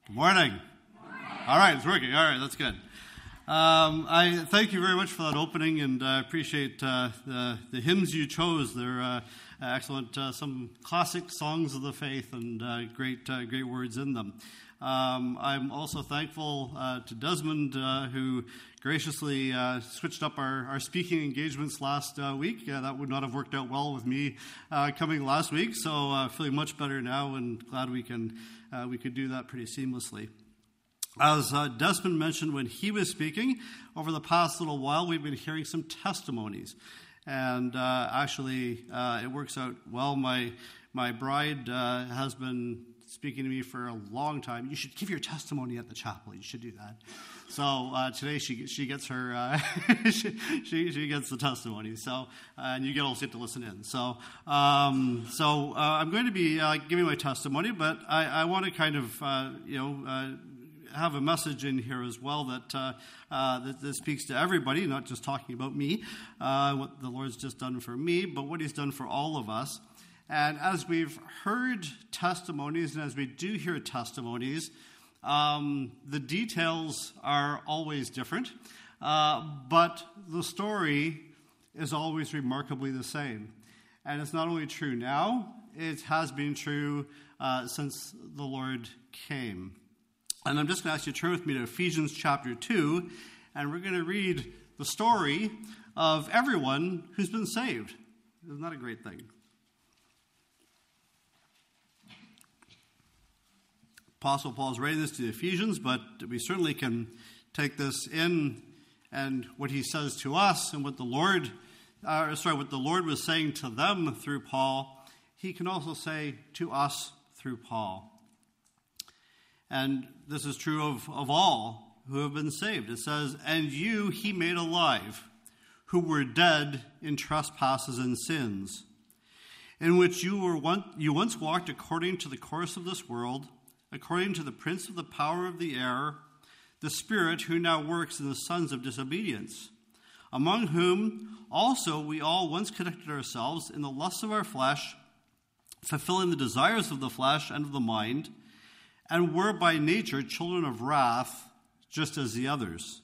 Good morning. All right, it's working. All right, that's good. I thank you very much for that opening, and I appreciate the hymns you chose. They're excellent, some classic songs of the faith, and great words in them. I'm also thankful to Desmond, who graciously switched up our speaking engagements last week. That would not have worked out well with me coming last week, so feeling much better now, and glad we could do that pretty seamlessly. As Desmond mentioned when he was speaking, over the past little while, we've been hearing some testimonies. And actually, it works out well. My bride has been speaking to me for a long time. You should give your testimony at the chapel. You should do that. So today she gets her she gets the testimony. So and you also get to listen in. So I'm going to be giving my testimony, but I want to kind of have a message in here as well that speaks to everybody, not just talking about me, what the Lord's just done for me, but what He's done for all of us. And as we've heard testimonies, and as we do hear testimonies, the details are always different, but the story is always remarkably the same. And it's not only true now, it has been true since the Lord came. And I'm just going to ask you to turn with me to Ephesians chapter 2, and we're going to read the story of everyone who's been saved. Isn't that a great thing? Apostle Paul's writing this to the Ephesians, but we certainly can take this in and what he says to us and what the Lord was saying to them through Paul, he can also say to us through Paul. And this is true of all who have been saved. It says, "And you he made alive, who were dead in trespasses and sins, in which you once walked according to the course of this world, according to the prince of the power of the air, the spirit who now works in the sons of disobedience, among whom also we all once conducted ourselves in the lusts of our flesh, fulfilling the desires of the flesh and of the mind, and were by nature children of wrath, just as the others.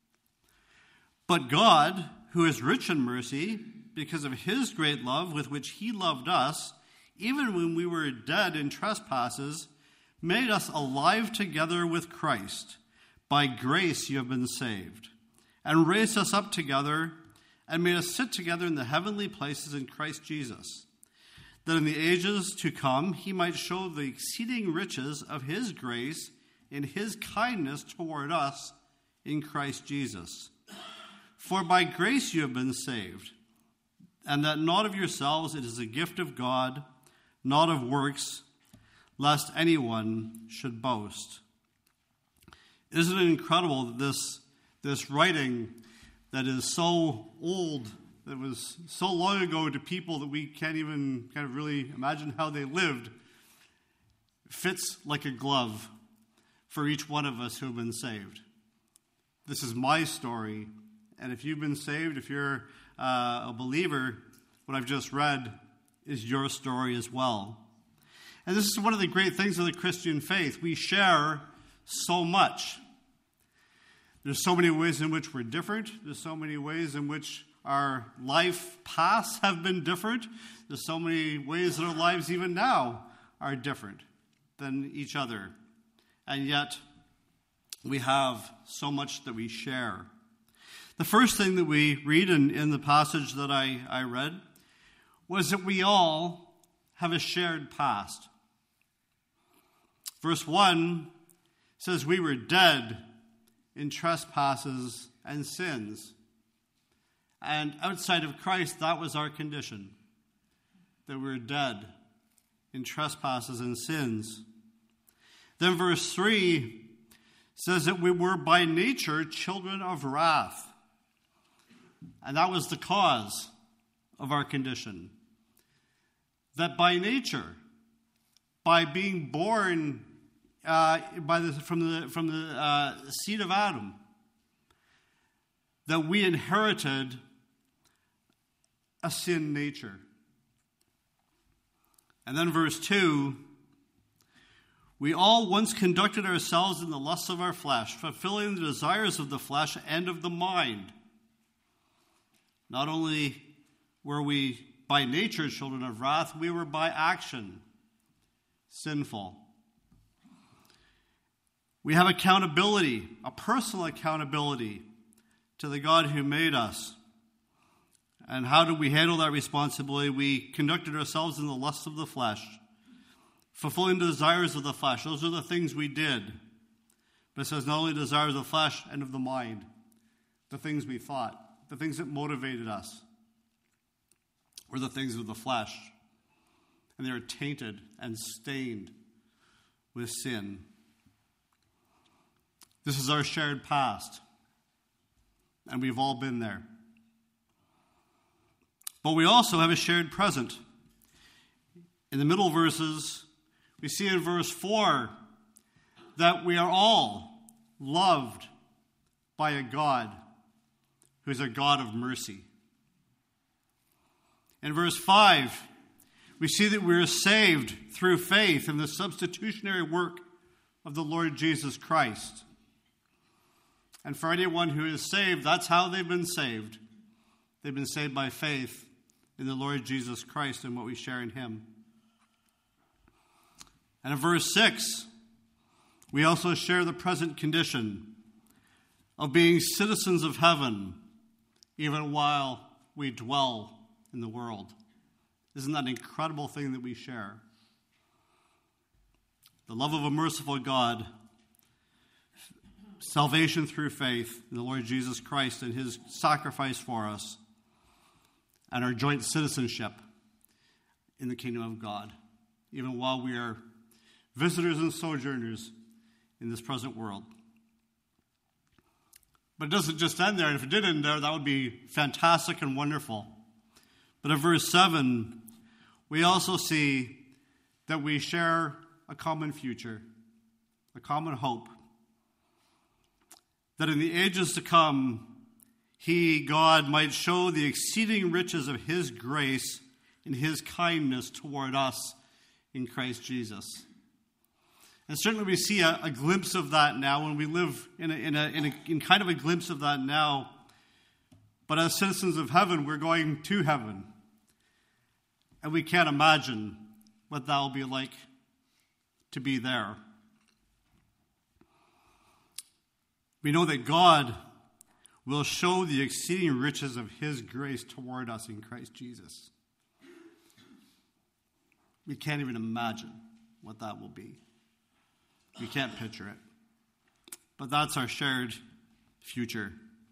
But God, who is rich in mercy, because of his great love with which he loved us, even when we were dead in trespasses, made us alive together with Christ. By grace you have been saved, and raised us up together, and made us sit together in the heavenly places in Christ Jesus, that in the ages to come he might show the exceeding riches of his grace in his kindness toward us in Christ Jesus. For by grace you have been saved, and that not of yourselves, it is a gift of God, not of works, lest anyone should boast." Isn't it incredible that this writing that is so old, that was so long ago to people that we can't even kind of really imagine how they lived, fits like a glove for each one of us who have been saved. This is my story, and if you've been saved, if you're a believer, what I've just read is your story as well. And this is one of the great things of the Christian faith. We share so much. There's so many ways in which we're different. There's so many ways in which our life paths have been different. There's so many ways that our lives even now are different than each other. And yet, we have so much that we share. The first thing that we read in the passage that I read was that we all have a shared past. Verse 1 says we were dead in trespasses and sins. And outside of Christ, that was our condition, that we're dead in trespasses and sins. Then verse 3 says that we were by nature children of wrath. And that was the cause of our condition. That by nature, by being born from the seed of Adam, that we inherited a sin nature. And then verse 2, We all once conducted ourselves in the lusts of our flesh, fulfilling the desires of the flesh and of the mind. Not only were we by nature children of wrath, we were by action sinful. We have accountability, a personal accountability to the God who made us. And how do we handle that responsibility? We conducted ourselves in the lusts of the flesh, fulfilling the desires of the flesh. Those are the things we did. But it says not only desires of the flesh and of the mind, the things we thought, the things that motivated us, were the things of the flesh. And they are tainted and stained with sin. This is our shared past. And we've all been there. But we also have a shared present. In the middle verses, we see in verse 4 that we are all loved by a God who is a God of mercy. In verse 5, we see that we are saved through faith in the substitutionary work of the Lord Jesus Christ. And for anyone who is saved, that's how they've been saved. They've been saved by faith in the Lord Jesus Christ and what we share in him. And in verse 6, we also share the present condition of being citizens of heaven, even while we dwell in the world. Isn't that an incredible thing that we share? The love of a merciful God, salvation through faith in the Lord Jesus Christ and his sacrifice for us, and our joint citizenship in the kingdom of God, even while we are visitors and sojourners in this present world. But it doesn't just end there. And if it did end there, that would be fantastic and wonderful. But in verse 7, we also see that we share a common future, a common hope, that in the ages to come, he, God, might show the exceeding riches of his grace and his kindness toward us in Christ Jesus. And certainly we see a glimpse of that now when we live in kind of a glimpse of that now. But as citizens of heaven, we're going to heaven. And we can't imagine what that will be like to be there. We know that God will show the exceeding riches of his grace toward us in Christ Jesus. We can't even imagine what that will be. We can't picture it. But that's our shared future.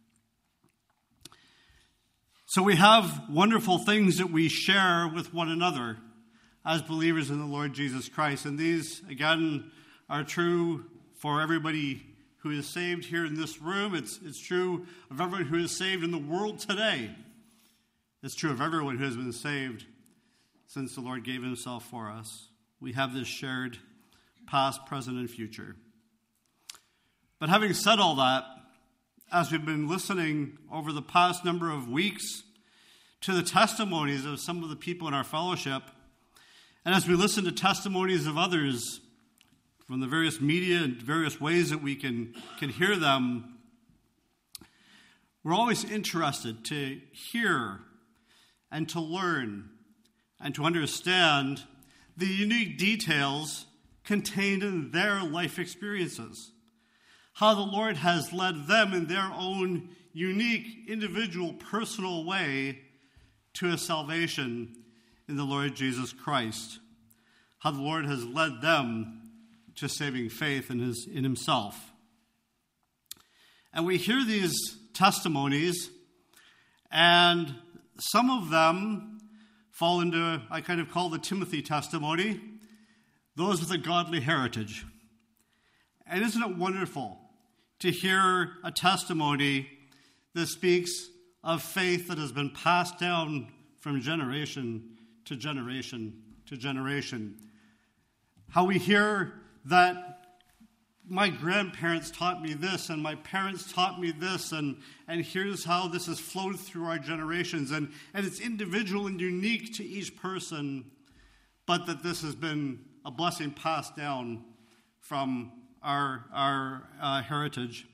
So we have wonderful things that we share with one another as believers in the Lord Jesus Christ. And these, again, are true for everybody who is saved here in this room. It's true of everyone who is saved in the world today. It's true of everyone who has been saved since the Lord gave himself for us. We have this shared past, present, and future. But having said all that, as we've been listening over the past number of weeks to the testimonies of some of the people in our fellowship, and as we listen to testimonies of others from the various media and various ways that we can hear them, we're always interested to hear and to learn and to understand the unique details contained in their life experiences. How the Lord has led them in their own unique, individual, personal way to a salvation in the Lord Jesus Christ. How the Lord has led them to saving faith in himself. And we hear these testimonies, and some of them fall into, I kind of call the Timothy testimony, those with a godly heritage. And isn't it wonderful to hear a testimony that speaks of faith that has been passed down from generation to generation to generation? How we hear that my grandparents taught me this, and my parents taught me this, and here's how this has flowed through our generations, and it's individual and unique to each person, but that this has been a blessing passed down from our heritage.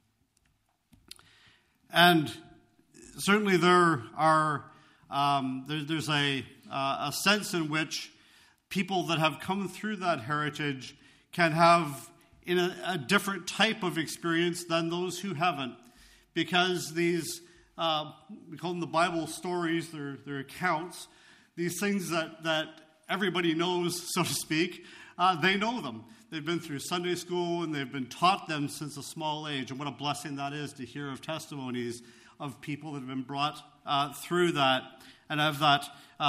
And certainly there's a sense in which people that have come through that heritage can have in a different type of experience than those who haven't. Because these, we call them the Bible stories, they're accounts, these things that everybody knows, so to speak, they know them. They've been through Sunday school and they've been taught them since a small age. And what a blessing that is to hear of testimonies of people that have been brought through that and have that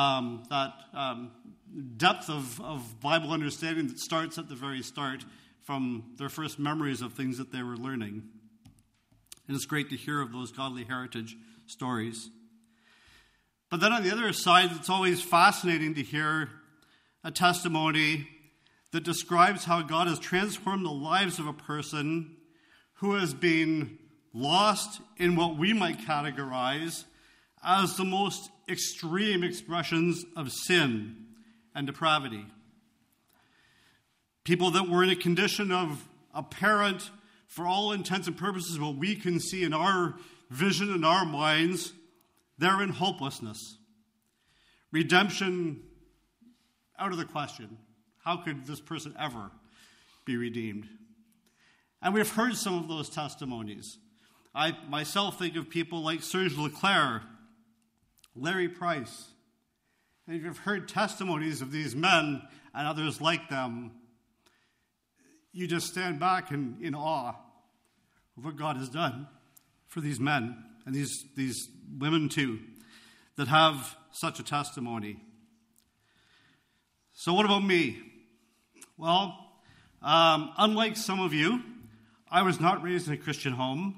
depth of Bible understanding that starts at the very start from their first memories of things that they were learning. And it's great to hear of those godly heritage stories. But then on the other side, it's always fascinating to hear a testimony that describes how God has transformed the lives of a person who has been lost in what we might categorize as the most extreme expressions of sin and depravity. People that were in a condition of apparent, for all intents and purposes, what we can see in our vision and our minds, they're in hopelessness. Redemption out of the question. How could this person ever be redeemed? And we've heard some of those testimonies. I myself think of people like Serge Leclerc, Larry Price. And if you've heard testimonies of these men and others like them, you just stand back in awe of what God has done for these men and these women too that have such a testimony. So what about me? Well, unlike some of you, I was not raised in a Christian home.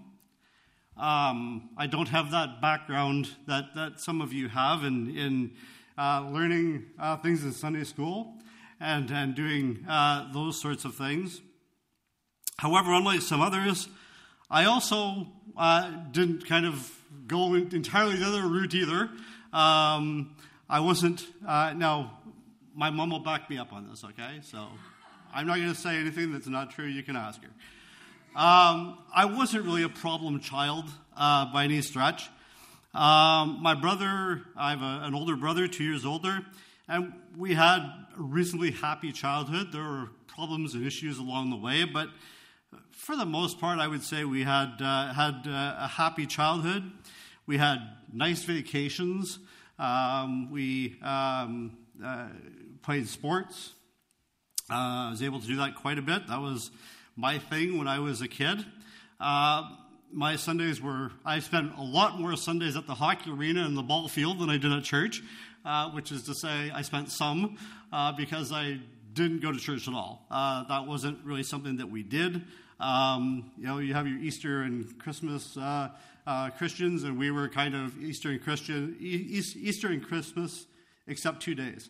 I don't have that background that some of you have in learning things in Sunday school and doing those sorts of things. However, unlike some others, I also didn't kind of go entirely the other route either. I wasn't, now, my mom will back me up on this, okay? So I'm not going to say anything that's not true. You can ask her. I wasn't really a problem child by any stretch. My brother, I have an older brother, 2 years older, and we had a reasonably happy childhood. There were problems and issues along the way, but for the most part, I would say we had a happy childhood. We had nice vacations. We played sports. I was able to do that quite a bit. That was my thing when I was a kid. My Sundays I spent a lot more Sundays at the hockey arena and the ball field than I did at church, which is to say I spent some because I didn't go to church at all. That wasn't really something that we did. You have your Easter and Christmas Christians, and we were kind of Easter and Christmas, except 2 days.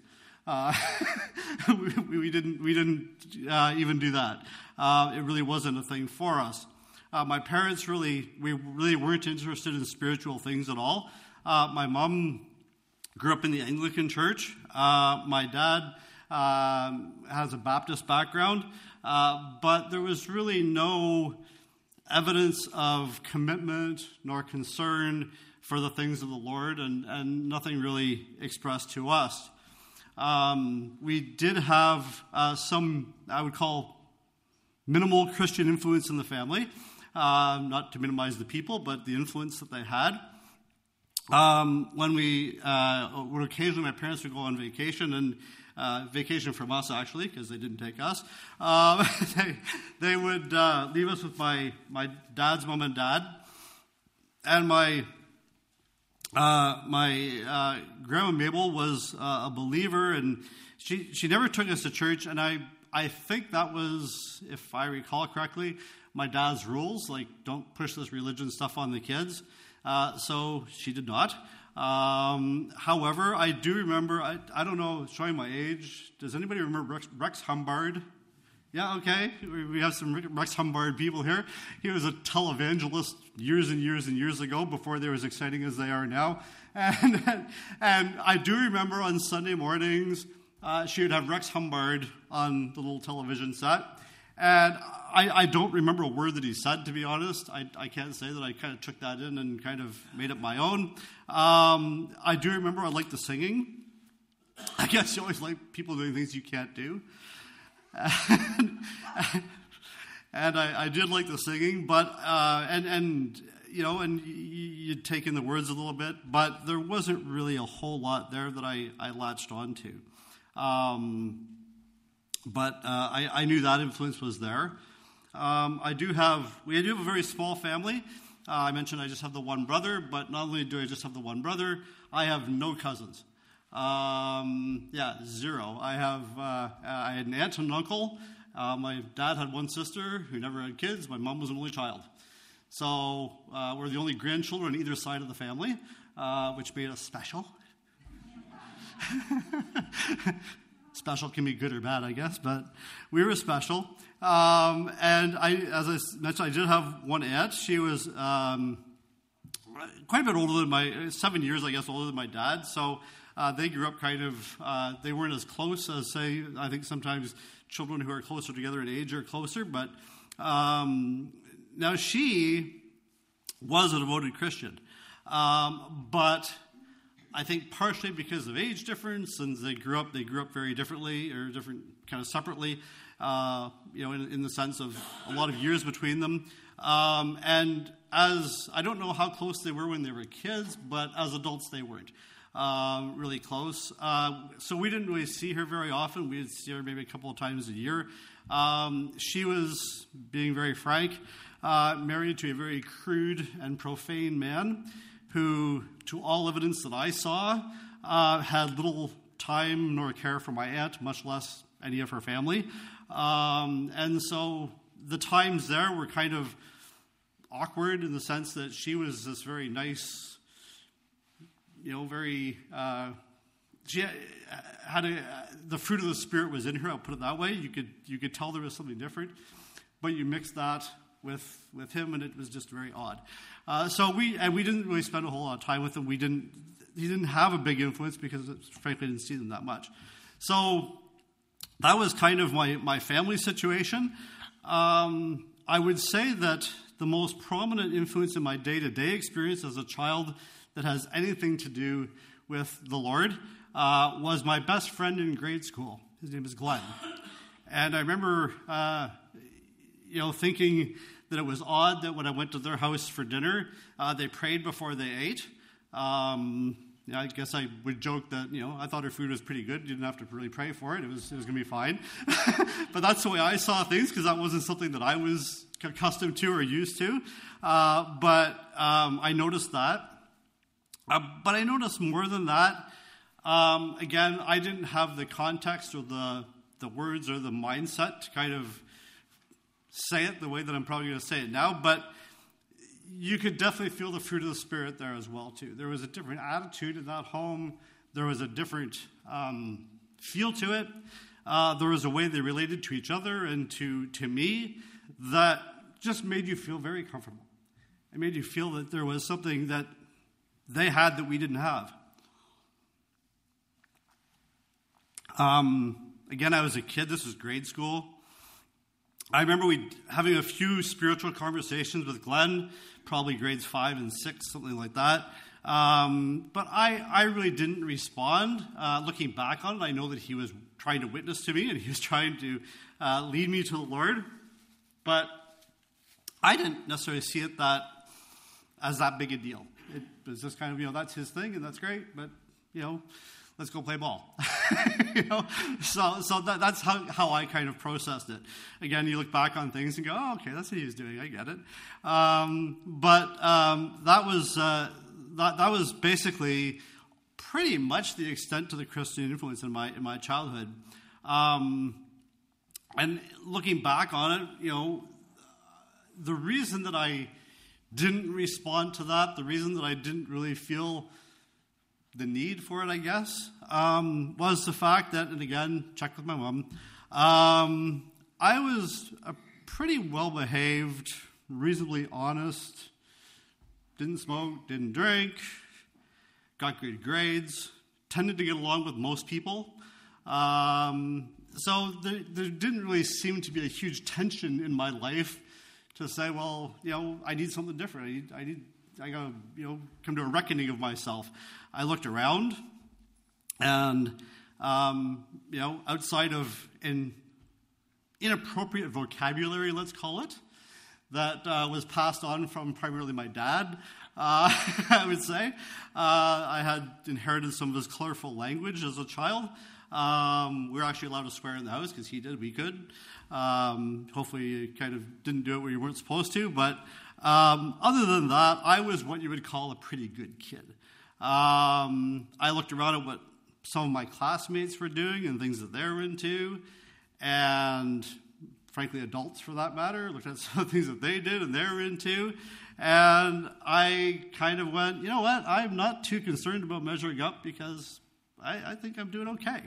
We didn't even do that. It really wasn't a thing for us. My parents we really weren't interested in spiritual things at all. My mom grew up in the Anglican church. My dad has a Baptist background, but there was really no evidence of commitment nor concern for the things of the Lord, and nothing really expressed to us. We did have some, I would call, minimal Christian influence in the family, not to minimize the people, but the influence that they had. When occasionally my parents would go on vacation, and vacation from us actually, because they didn't take us, they would leave us with my dad's mom and dad, and my grandma Mabel was a believer, and she never took us to church, and I think that was, if I recall correctly, my dad's rules, like don't push this religion stuff on the kids. So she did not. However, I do remember, I don't know, showing my age, does anybody remember Rex Humbard? Yeah, okay. We have some Rex Humbard people here. He was a televangelist years and years and years ago, before they were as exciting as they are now. And I do remember on Sunday mornings, she would have Rex Humbard on the little television set. And I don't remember a word that he said, to be honest. I can't say that I kind of took that in and kind of made it my own. I do remember I liked the singing. I guess you always like people doing things you can't do. And I did like the singing, but, and you'd take in the words a little bit, but there wasn't really a whole lot there that I latched onto. But I knew that influence was there. We do have a very small family. I mentioned I just have the one brother, but not only do I just have the one brother, I have no cousins. Zero. I had an aunt and an uncle. My dad had one sister who never had kids. My mom was an only child. So we're the only grandchildren on either side of the family, which made us special. Special can be good or bad, I guess, but we were special. And as I mentioned, I did have one aunt. She was quite a bit older than 7 years, I guess, older than my dad. So they grew up they weren't as close as, say, I think sometimes children who are closer together in age are closer. But now she was a devoted Christian. But I think partially because of age difference, and they grew up very differently, or different kind of separately, in the sense of a lot of years between them. And as I don't know how close they were when they were kids, but as adults they weren't really close. So we didn't really see her very often. We'd see her maybe a couple of times a year. She was, being very frank, married to a very crude and profane man who, to all evidence that I saw, had little time nor care for my aunt, much less any of her family. And so the times there were kind of awkward in the sense that she was this very nice, she had the fruit of the Spirit was in her, I'll put it that way. You could tell there was something different, but you mix that with him, and it was just very odd. So we didn't really spend a whole lot of time with him. He didn't have a big influence because, frankly, I didn't see them that much. So that was kind of my family situation. I would say that the most prominent influence in my day-to-day experience as a child that has anything to do with the Lord was my best friend in grade school. His name is Glenn. And I remember, thinking that it was odd that when I went to their house for dinner, they prayed before they ate. I guess I would joke that, I thought her food was pretty good. You didn't have to really pray for it. It was going to be fine. But that's the way I saw things, because that wasn't something that I was accustomed to or used to. But I noticed that. But I noticed more than that. Again, I didn't have the context or the words or the mindset to kind of say it the way that I'm probably going to say it now, but you could definitely feel the fruit of the Spirit there as well, too. There was a different attitude in that home. There was a different feel to it. There was a way they related to each other and to me that just made you feel very comfortable. It made you feel that there was something that they had that we didn't have. Again, I was a kid. This was grade school. I remember having a few spiritual conversations with Glenn, probably grades 5 and 6, something like that. But I really didn't respond. Looking back on it, I know that he was trying to witness to me and he was trying to lead me to the Lord. But I didn't necessarily see it as that big a deal. It was just kind of, that's his thing and that's great, but, let's go play ball. So that's how I kind of processed it. Again, you look back on things and go, oh, okay, that's what he was doing. I get it. But that was basically pretty much the extent to the Christian influence in my childhood. And looking back on it, the reason that I didn't respond to that, the reason that I didn't really feel the need for it, I guess, was the fact that, and again, check with my mom, I was a pretty well-behaved, reasonably honest, didn't smoke, didn't drink, got good grades, tended to get along with most people. So there didn't really seem to be a huge tension in my life to say, well, I need something different. I got to, come to a reckoning of myself. I looked around, and, outside of an inappropriate vocabulary, let's call it, that was passed on from primarily my dad, I would say. I had inherited some of his colorful language as a child. We were actually allowed to swear in the house because he did, we could. Hopefully you kind of didn't do it where you weren't supposed to, but other than that, I was what you would call a pretty good kid. I looked around at what some of my classmates were doing and things that they're into, and frankly, adults for that matter, looked at some of the things that they did and they're into, and I kind of went, you know what, I'm not too concerned about measuring up because I think I'm doing okay.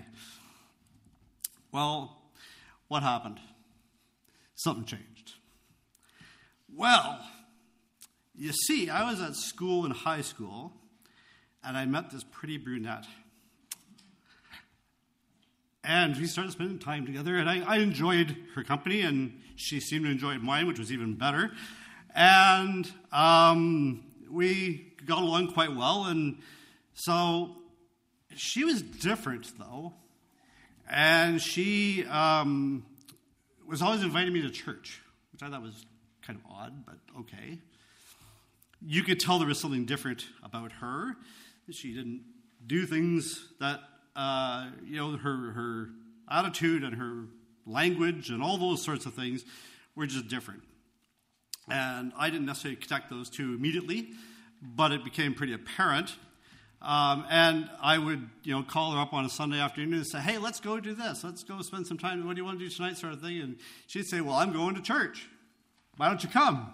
Well, what happened? Something changed. Well, you see, I was at school in high school, and I met this pretty brunette. And we started spending time together, and I enjoyed her company, and she seemed to enjoy mine, which was even better. And we got along quite well, and so she was different, though, and she was always inviting me to church, which I thought was kind of odd, but okay. You could tell there was something different about her. She didn't do things that, her attitude and her language and all those sorts of things were just different. And I didn't necessarily connect those two immediately, but it became pretty apparent. And I would, call her up on a Sunday afternoon and say, hey, let's go do this. Let's go spend some time. What do you want to do tonight, sort of thing? And she'd say, well, I'm going to church. Why don't you come?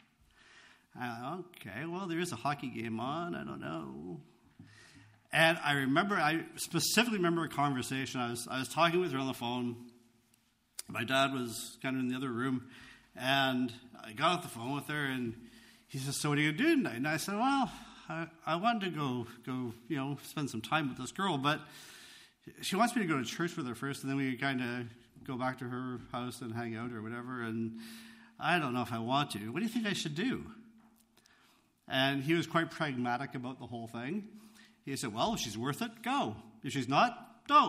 Okay, well, there is a hockey game on. I don't know. And I specifically remember a conversation. I was talking with her on the phone. My dad was kind of in the other room. And I got off the phone with her, and he says, so what are you going to do tonight? And I said, well, I wanted to go, spend some time with this girl, but she wants me to go to church with her first, and then we kind of go back to her house and hang out or whatever, and I don't know if I want to. What do you think I should do? And he was quite pragmatic about the whole thing. He said, well, if she's worth it, go. If she's not, don't.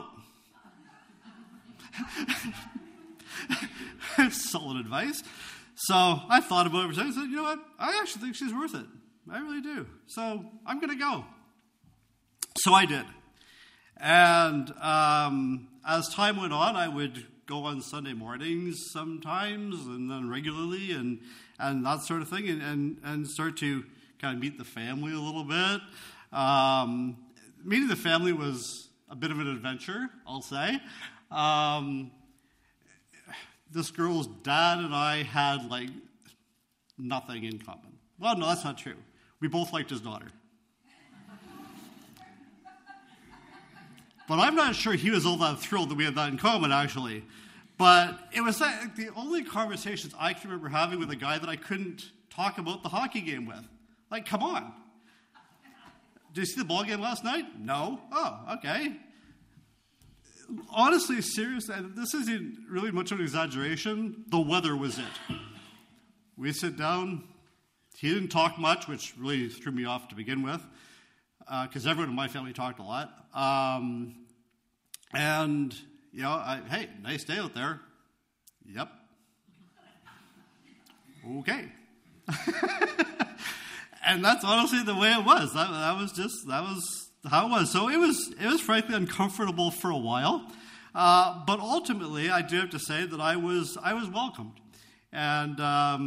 Solid advice. So I thought about it for a second. I said, you know what? I actually think she's worth it. I really do. So I'm going to go. So I did. And as time went on, I would go on Sunday mornings sometimes and then regularly and that sort of thing and start to kind of meet the family a little bit. Meeting the family was a bit of an adventure, I'll say. This girl's dad and I had, nothing in common. Well, no, that's not true. We both liked his daughter. But I'm not sure he was all that thrilled that we had that in common, actually. But it was the only conversations I can remember having with a guy that I couldn't talk about the hockey game with. Come on. Did you see the ball game last night? No. Oh, okay. Honestly, seriously, this isn't really much of an exaggeration. The weather was it. We sit down. He didn't talk much, which really threw me off to begin with, because everyone in my family talked a lot. Hey, nice day out there. Yep. Okay. And that's honestly the way it was. That was how it was. So it was frankly uncomfortable for a while. But ultimately, I do have to say that I was welcomed. And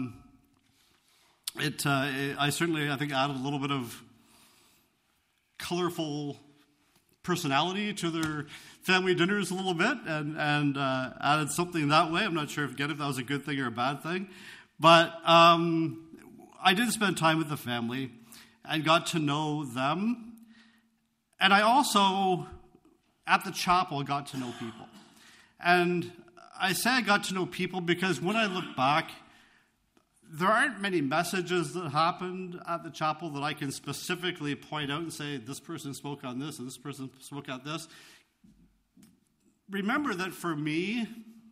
I certainly, I think, added a little bit of colorful personality to their family dinners a little bit and added something that way. I'm not sure if that was a good thing or a bad thing. But I did spend time with the family and got to know them. And I also, at the chapel, got to know people. And I say I got to know people because when I look back, there aren't many messages that happened at the chapel that I can specifically point out and say, this person spoke on this and this person spoke on this. remember that for me,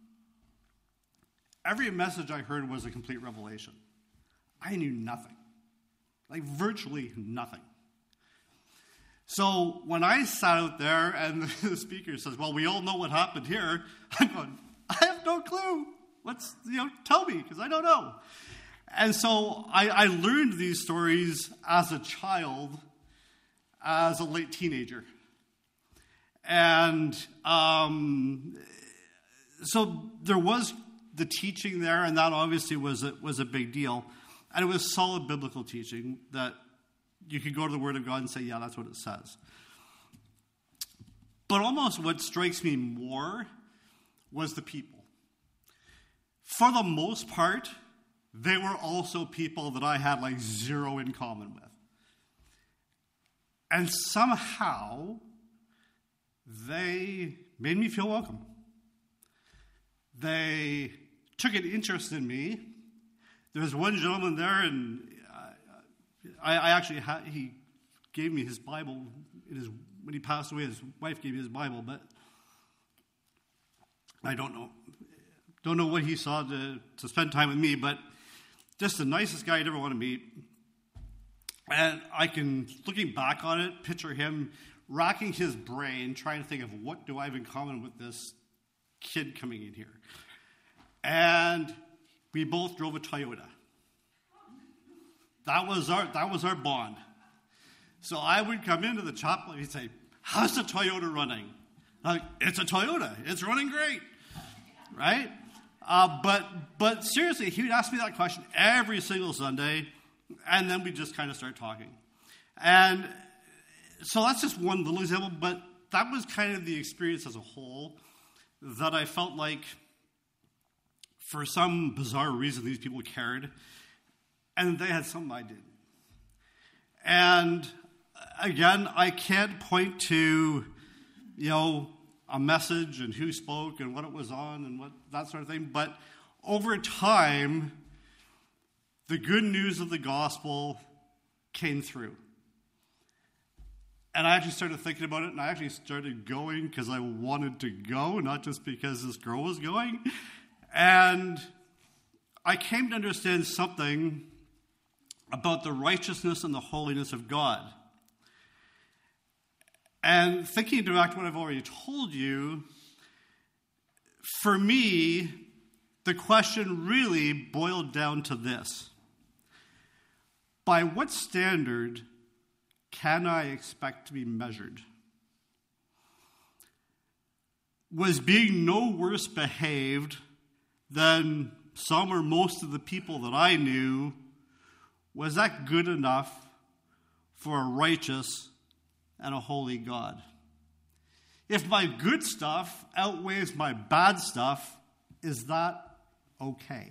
every message I heard was a complete revelation. I knew nothing, like virtually nothing. So when I sat out there and the speaker says, well, we all know what happened here, I'm going, I have no clue. Tell me, because I don't know. And so I learned these stories as a child, as a late teenager. And so there was the teaching there, and that obviously was a big deal. And it was solid biblical teaching that you could go to the Word of God and say, yeah, that's what it says. But almost what strikes me more was the people. For the most part, they were also people that I had like zero in common with. And somehow, they made me feel welcome. They took an interest in me. There was one gentleman there, and I actually he gave me his Bible. When he passed away, his wife gave me his Bible, but I don't know what he saw to spend time with me, but just the nicest guy I'd ever want to meet. And I can, looking back on it, picture him racking his brain, trying to think of what do I have in common with this kid coming in here. And we both drove a Toyota. That was our bond. So I would come into the chapel and he'd say, how's the Toyota running? I'm like, it's a Toyota. It's running great. Right? But seriously, he would ask me that question every single Sunday, and then we'd just kind of start talking. And so that's just one little example, but that was kind of the experience as a whole, that I felt like for some bizarre reason these people cared, and they had something I didn't. And again, I can't point to, a message and who spoke and what it was on and what that sort of thing, but over time, the good news of the gospel came through. And I actually started thinking about it, and I actually started going because I wanted to go, not just because this girl was going. And I came to understand something about the righteousness and the holiness of God. And thinking back to what I've already told you, for me, the question really boiled down to this. By what standard can I expect to be measured? Was being no worse behaved than some or most of the people that I knew, was that good enough for a righteous and a holy God? If my good stuff outweighs my bad stuff, is that okay?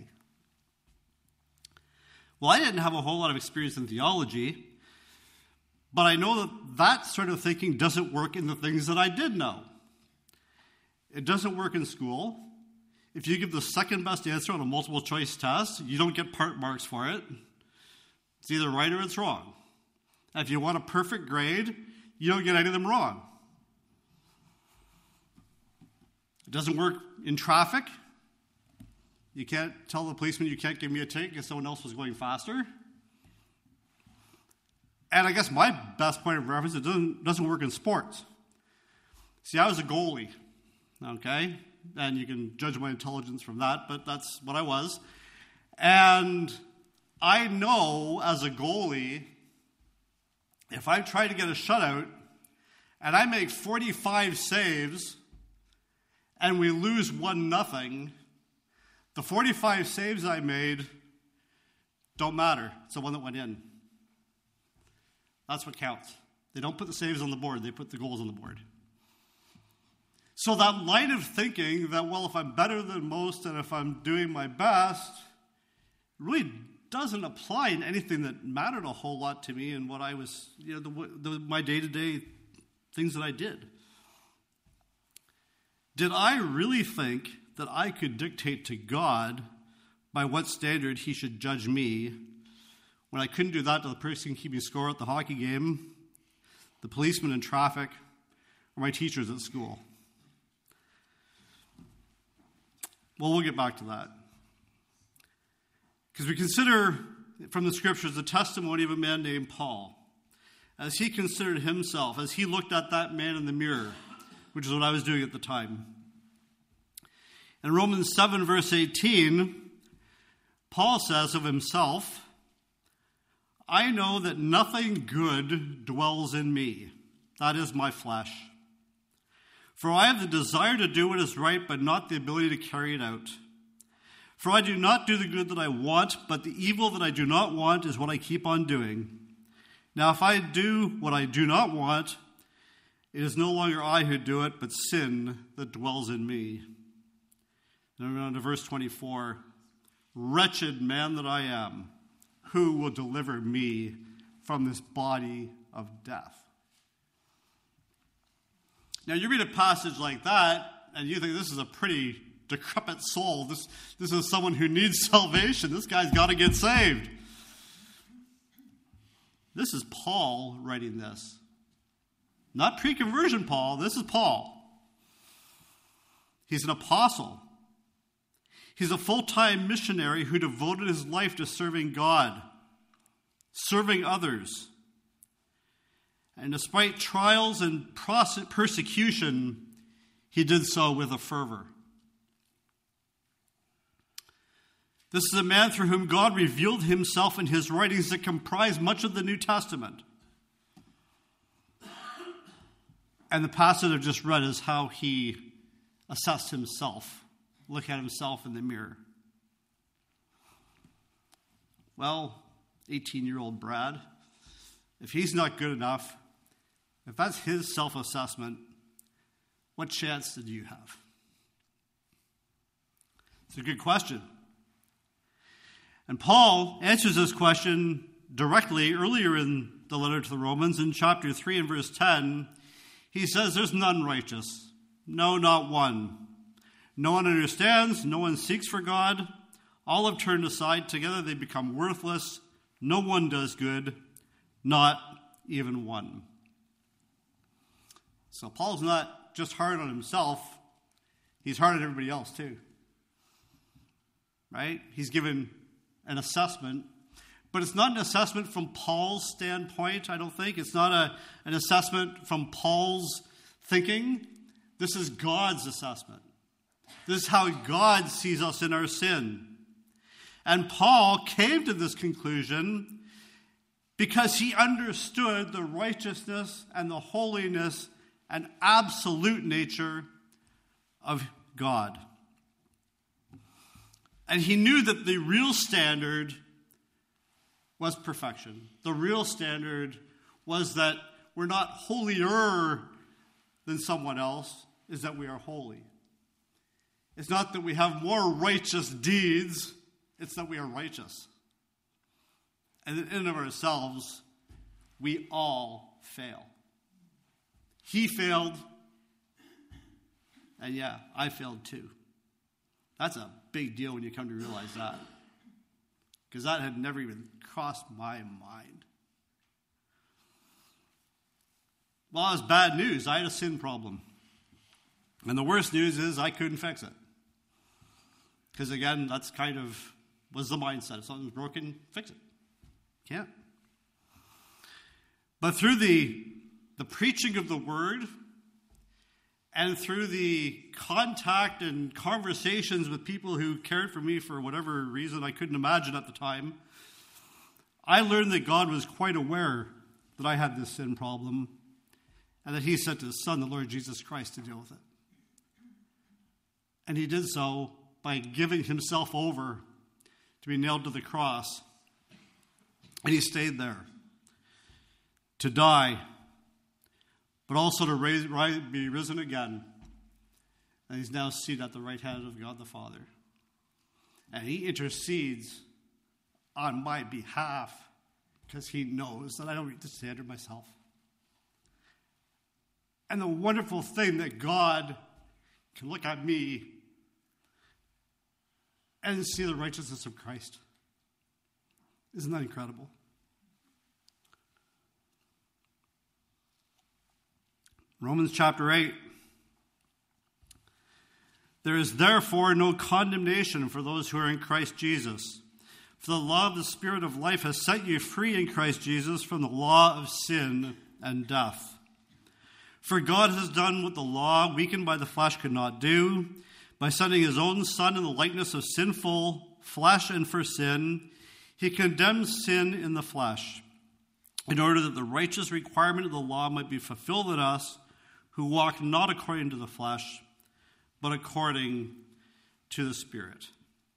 Well, I didn't have a whole lot of experience in theology, but I know that sort of thinking doesn't work in the things that I did know. It doesn't work in school. If you give the second best answer on a multiple choice test, you don't get part marks for it. It's either right or it's wrong. And if you want a perfect grade, you don't get any of them wrong. It doesn't work in traffic. You can't tell the policeman you can't give me a ticket because someone else was going faster. And I guess my best point of reference, it doesn't work in sports. See, I was a goalie, okay? And you can judge my intelligence from that, but that's what I was. And I know as a goalie, if I try to get a shutout and I make 45 saves and we lose 1-0, the 45 saves I made don't matter. It's the one that went in. That's what counts. They don't put the saves on the board. They put the goals on the board. So that line of thinking that, well, if I'm better than most and if I'm doing my best, really doesn't apply in anything that mattered a whole lot to me and what I was, my day-to-day things that I did. Did I really think that I could dictate to God by what standard he should judge me when I couldn't do that to the person keeping score at the hockey game, the policeman in traffic, or my teachers at school? Well, we'll get back to that. Because we consider from the scriptures the testimony of a man named Paul, as he considered himself, as he looked at that man in the mirror, which is what I was doing at the time. In Romans 7, verse 18, Paul says of himself, I know that nothing good dwells in me, that is my flesh. For I have the desire to do what is right, but not the ability to carry it out. For I do not do the good that I want, but the evil that I do not want is what I keep on doing. Now if I do what I do not want, it is no longer I who do it, but sin that dwells in me. And on to verse 24. Wretched man that I am, who will deliver me from this body of death? Now you read a passage like that, and you think this is a pretty decrepit soul. This is someone who needs salvation. This guy's got to get saved. This is Paul writing this. Not pre-conversion Paul. This is Paul. He's an apostle. He's a full-time missionary who devoted his life to serving God, serving others. And despite trials and persecution, he did so with a fervor. This is a man through whom God revealed himself in his writings that comprise much of the New Testament. And the passage I've just read is how he assessed himself, looked at himself in the mirror. Well, 18-year-old Brad, if he's not good enough, if that's his self-assessment, what chance did you have? It's a good question. And Paul answers this question directly earlier in the letter to the Romans in chapter 3 and verse 10. He says, there's none righteous. No, not one. No one understands. No one seeks for God. All have turned aside. Together they become worthless. No one does good. Not even one. So Paul's not just hard on himself. He's hard on everybody else too. Right? He's given an assessment. But it's not an assessment from Paul's standpoint, I don't think. It's not an assessment from Paul's thinking. This is God's assessment. This is how God sees us in our sin. And Paul came to this conclusion because he understood the righteousness and the holiness and absolute nature of God. And he knew that the real standard was perfection. The real standard was that we're not holier than someone else, is that we are holy. It's not that we have more righteous deeds, it's that we are righteous. And in and of ourselves, we all fail. He failed, and yeah, I failed too. That's a big deal when you come to realize that. Because that had never even crossed my mind. Well, it was bad news. I had a sin problem. And the worst news is I couldn't fix it. Because again, that's kind of was the mindset. If something's broken, fix it. Can't. But through the preaching of the word and through the contact and conversations with people who cared for me for whatever reason I couldn't imagine at the time, I learned that God was quite aware that I had this sin problem and that he sent his son, the Lord Jesus Christ, to deal with it. And he did so by giving himself over to be nailed to the cross. And he stayed there to die, but also to be risen again. And he's now seated at the right hand of God the Father. And he intercedes on my behalf because he knows that I don't reach the standard myself. And the wonderful thing that God can look at me and see the righteousness of Christ. Isn't that incredible? Romans chapter 8. There is therefore no condemnation for those who are in Christ Jesus. For the law of the Spirit of life has set you free in Christ Jesus from the law of sin and death. For God has done what the law, weakened by the flesh, could not do. By sending his own Son in the likeness of sinful flesh and for sin, he condemned sin in the flesh, in order that the righteous requirement of the law might be fulfilled in us, who walk not according to the flesh, but according to the Spirit.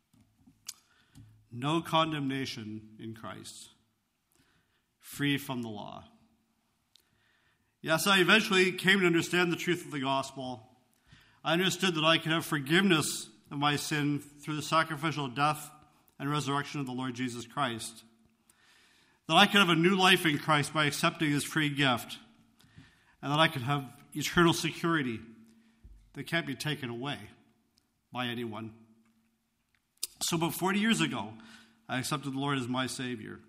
No condemnation in Christ, free from the law. Yes, I eventually came to understand the truth of the gospel. I understood that I could have forgiveness of my sin through the sacrificial death and resurrection of the Lord Jesus Christ. That I could have a new life in Christ by accepting his free gift. And that I could have eternal security that can't be taken away by anyone. So about 40 years ago, I accepted the Lord as my Savior.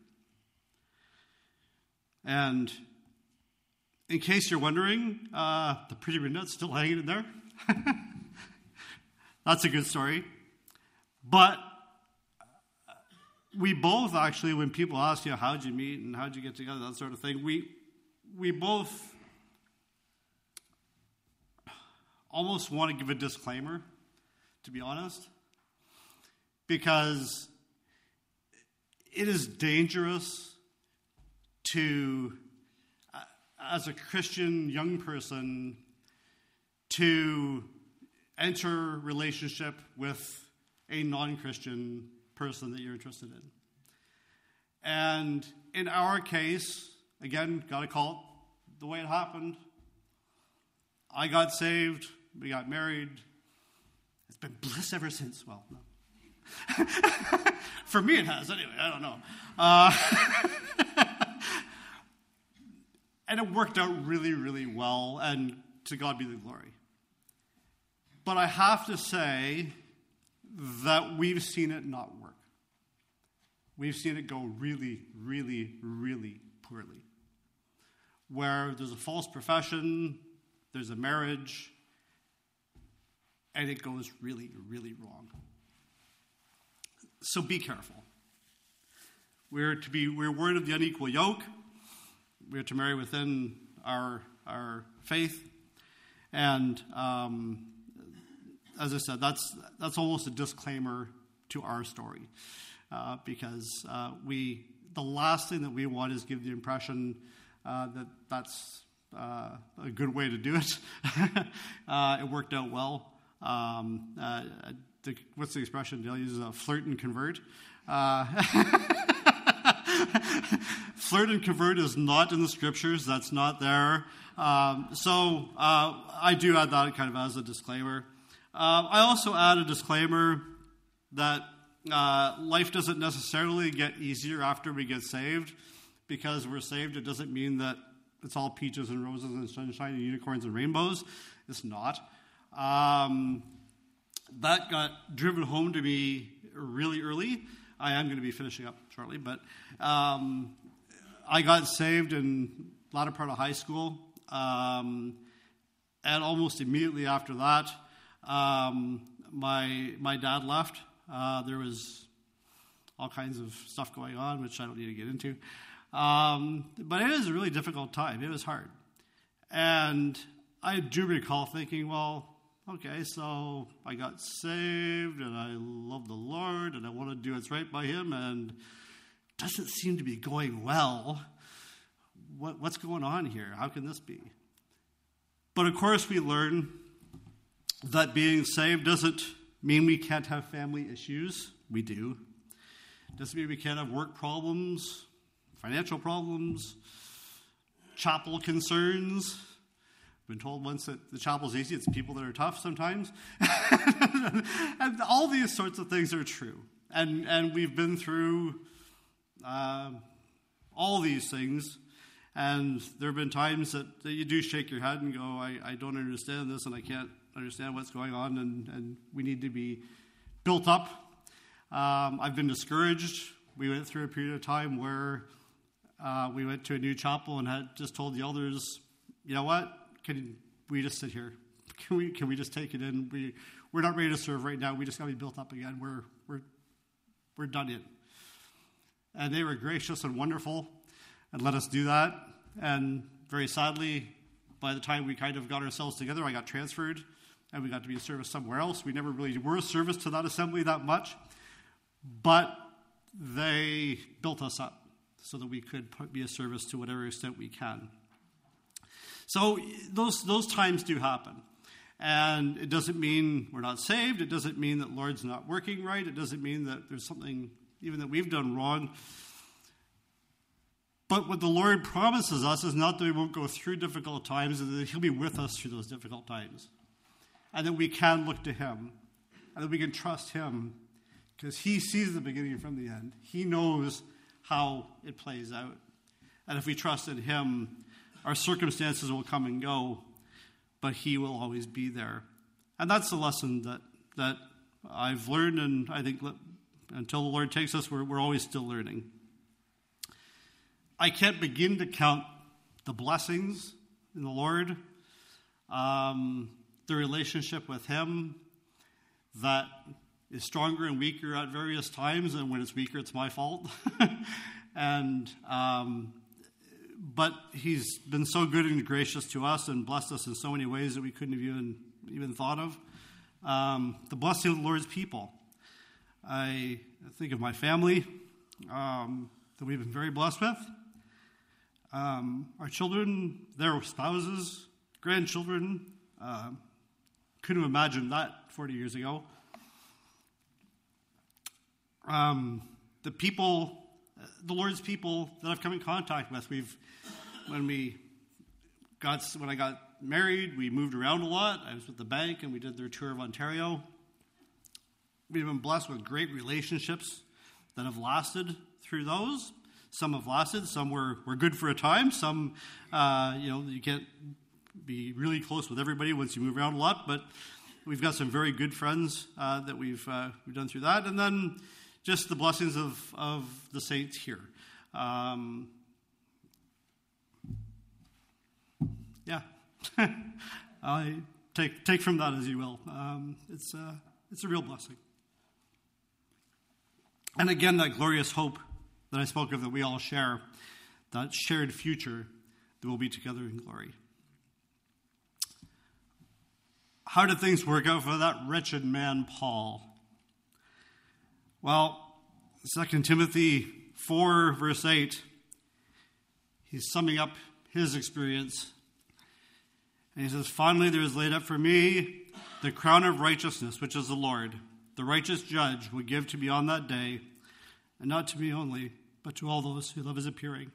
And in case you're wondering, the pretty brunette's still hanging in there. That's a good story. But we both actually, when people ask you, how'd you meet and how'd you get together, that sort of thing, we both almost want to give a disclaimer, to be honest, because it is dangerous to, as a Christian young person, to enter a relationship with a non-Christian person that you're interested in. And in our case, again, got to call it the way it happened. I got saved. We got married. It's been bliss ever since. Well, no. For me it has, anyway. I don't know. And it worked out really, really well, and to God be the glory. But I have to say that we've seen it not work. We've seen it go really, really, really poorly. Where there's a false profession, there's a marriage, and it goes really, really wrong. So be careful. We're word of the unequal yoke. We're to marry within our faith. And as I said, that's almost a disclaimer to our story. Because the last thing that we want is give the impression that that's a good way to do it. It worked out well. What's the expression Dale uses? Flirt and convert. Flirt and convert is not in the scriptures. That's not there. So I do add that kind of as a disclaimer. I also add a disclaimer that life doesn't necessarily get easier after we get saved. Because we're saved, it doesn't mean that it's all peaches and roses and sunshine and unicorns and rainbows. It's not. That got driven home to me really early. I am going to be finishing up shortly, but I got saved in the latter part of high school. And almost immediately after that, my dad left. There was all kinds of stuff going on, which I don't need to get into. But it was a really difficult time. It was hard. And I do recall thinking, well, okay, so I got saved, and I love the Lord, and I want to do what's right by him, and it doesn't seem to be going well. What's going on here? How can this be? But of course we learn that being saved doesn't mean we can't have family issues. We do. Doesn't mean we can't have work problems, financial problems, chapel concerns. I've been told once that the chapel's easy. It's people that are tough sometimes. And all these sorts of things are true. And we've been through all these things. And there have been times that you do shake your head and go, I don't understand this, and I can't understand what's going on, and we need to be built up. I've been discouraged. We went through a period of time where we went to a new chapel and had just told the elders, you know what, can we just sit here? Can we just take it in? we're not ready to serve right now. We just got to be built up again. We're done in. And they were gracious and wonderful and let us do that. And very sadly, by the time we kind of got ourselves together, I got transferred and we got to be a service somewhere else. We never really were a service to that assembly that much, but they built us up so that we could be a service to whatever extent we can. So those times do happen. And it doesn't mean we're not saved. It doesn't mean that Lord's not working right. It doesn't mean that there's something even that we've done wrong. But what the Lord promises us is not that we won't go through difficult times, and that he'll be with us through those difficult times. And that we can look to him, and that we can trust him, because he sees the beginning from the end. He knows how it plays out. And if we trust in him, our circumstances will come and go, but he will always be there. And that's the lesson that I've learned, and I think until the Lord takes us, we're always still learning. I can't begin to count the blessings in the Lord, the relationship with him that is stronger and weaker at various times, and when it's weaker, it's my fault. But he's been so good and gracious to us and blessed us in so many ways that we couldn't have even thought of. The blessing of the Lord's people. I think of my family that we've been very blessed with. Our children, their spouses, grandchildren. Couldn't have imagined that 40 years ago. The people, the Lord's people that I've come in contact with. When I got married, we moved around a lot. I was with the bank, and we did their tour of Ontario. We've been blessed with great relationships that have lasted through those. Some have lasted. Some were good for a time. Some, you can't be really close with everybody once you move around a lot. But we've got some very good friends that we've done through that. And then just the blessings of the saints here. I take from that as you will. It's a real blessing. And again, that glorious hope that I spoke of that we all share, that shared future that we'll be together in glory. How did things work out for that wretched man, Paul? Well, 2 Timothy 4, verse 8, he's summing up his experience. And he says, "Finally there is laid up for me the crown of righteousness, which is the Lord, the righteous judge, will give to me on that day, and not to me only, but to all those who love his appearing."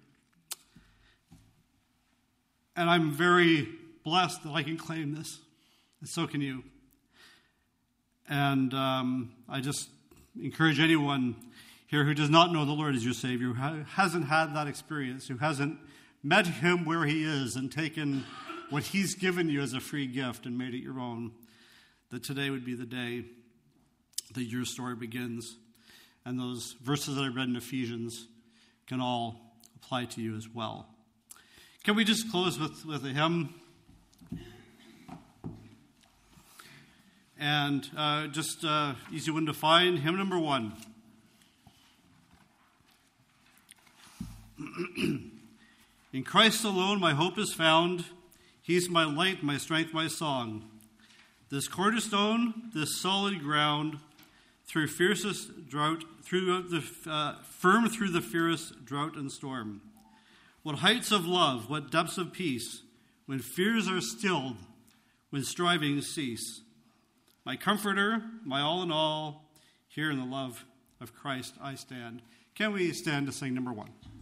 And I'm very blessed that I can claim this, and so can you. And I just encourage anyone here who does not know the Lord as your Savior, who hasn't had that experience, who hasn't met him where he is and taken what he's given you as a free gift and made it your own, that today would be the day that your story begins. And those verses that I read in Ephesians can all apply to you as well. Can we just close with a hymn? And just easy one to find, hymn number 1. In Christ alone my hope is found. He's my light, my strength, my song. This cornerstone, this solid ground, through fiercest drought, firm through the fiercest drought and storm. What heights of love, what depths of peace, when fears are stilled, when strivings cease. My comforter, my all in all, here in the love of Christ I stand. Can we stand to sing number 1?